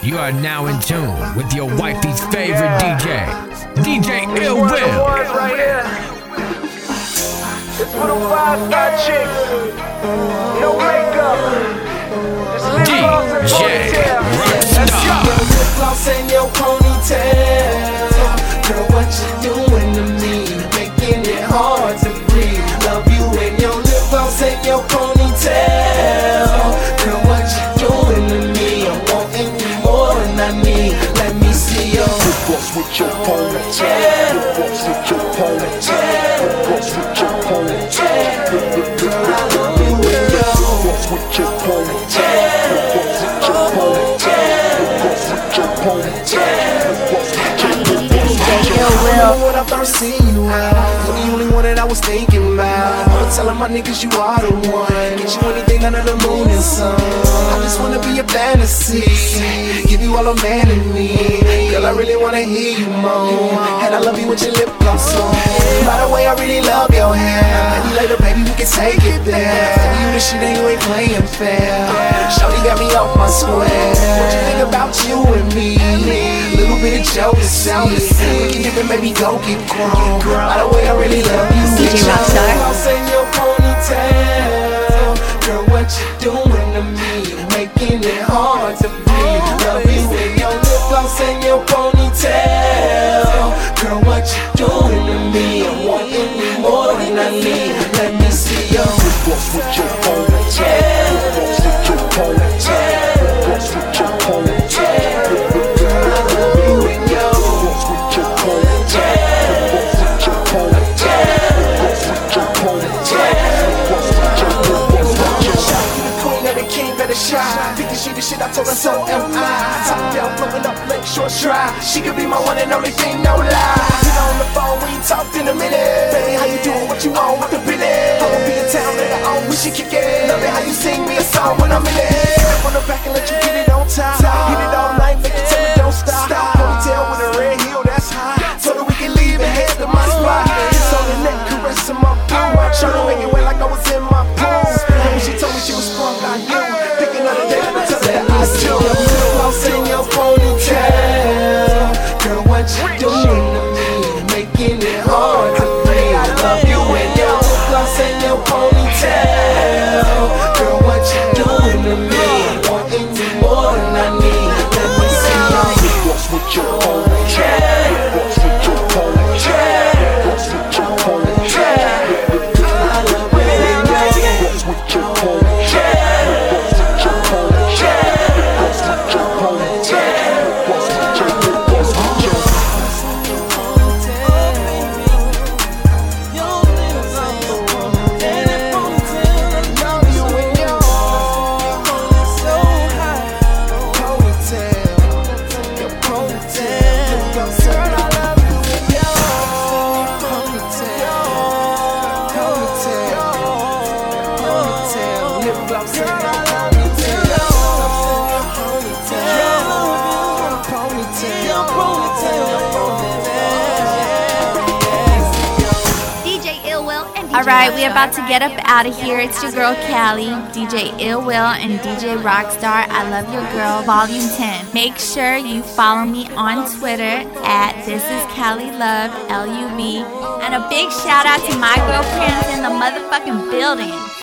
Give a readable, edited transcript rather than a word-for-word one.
You are now in tune with your wifey's favorite DJ, DJ Ill Will. It's for the 5-star chicks. No makeup. DJ Rockstar. Lip gloss and your ponytail. Girl, what you doing to me? Making it hard to breathe. Love you and your lip gloss and your ponytail. Girl, what you doing to me? I'm wanting you more than I need. Let me see your lip gloss with your ponytail. Lip gloss with your ponytail. Lip gloss with your ponytail. Girl, I love you and your lip gloss with your ponytail. Lip gloss with your ponytail. Lip gloss with your ponytail. Lip gloss with your ponytail. When I first seen you out, you're the only one that I was thinking about. I'm telling my niggas you are the one. Get you anything under the moon and sun. I just wanna be a fantasy, give you all a man in me. Girl, I really wanna hear you moan, and I love you with your lip gloss on. By the way, I really love your hair. Maybe later, baby, we can take it there. Tell you this shit and you ain't playing fair. Shawty got me off my square. What you think about you and me? Little bit of jealousy. We can dip and maybe go get grown. By the way, I really love you. DJ Rockstar. In your ponytail. Girl, what you doing to me? Making it hard to breathe. Love you in your lip gloss and your ponytail. Girl, what you doing to me? I'm wanting you more than I need. Let me see your lip gloss with your ponytail. Lip gloss with your ponytail. Lip gloss with your ponytail. Girl, I love you in your lip gloss with your ponytail. Lip gloss with your ponytail. Lip gloss with your ponytail. Lip gloss with your ponytail. You the queen of the king of the shine. Thinking she the shit, I told her so am I. Top down, blowing up, Lake Shore Drive. She could be my one and only thing, no lie. Get on the phone, we talked in a minute. Baby, how you doing? What you want with the business? I'ma be in town later on, we should kick it. Love it how you sing me a song when I'm in it. Up on the back and let you get it on top. Hit it all night, make it tell me don't stop. Ponytail with a red heel, that's hot. So that we can leave and head to my spot. It's on the neck, caressing my boo. Trying to make it wet like I was in my pool. And when she told me she was sprung, I knew. Thinking of the day that I tell her that I do. Your lip gloss in your ponytail. Girl, what you doing to me? Making it hard to breathe. I love you in your lip gloss and your ponytail. Girl, what you doing to me? Wanting you more than I need. Let me see your lip gloss with your ponytail. Lip gloss with your ponytail. Lip gloss with your ponytail. I love you in your lip gloss with your ponytail. Lip gloss with your ponytail. Lip gloss with your ponytail. Lip gloss with your lip gloss with your. Alright, we're about to get up out of here. It's your girl Callie, DJ Ill Will, and DJ Rockstar. I Love Your Girl, Volume 10. Make sure you follow me on Twitter at This Is Callie Love, LUV. And a big shout out to my girlfriends in the motherfucking building.